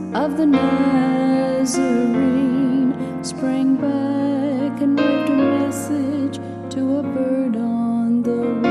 of the Nazarene sprang back and waved a message to a bird on the wing.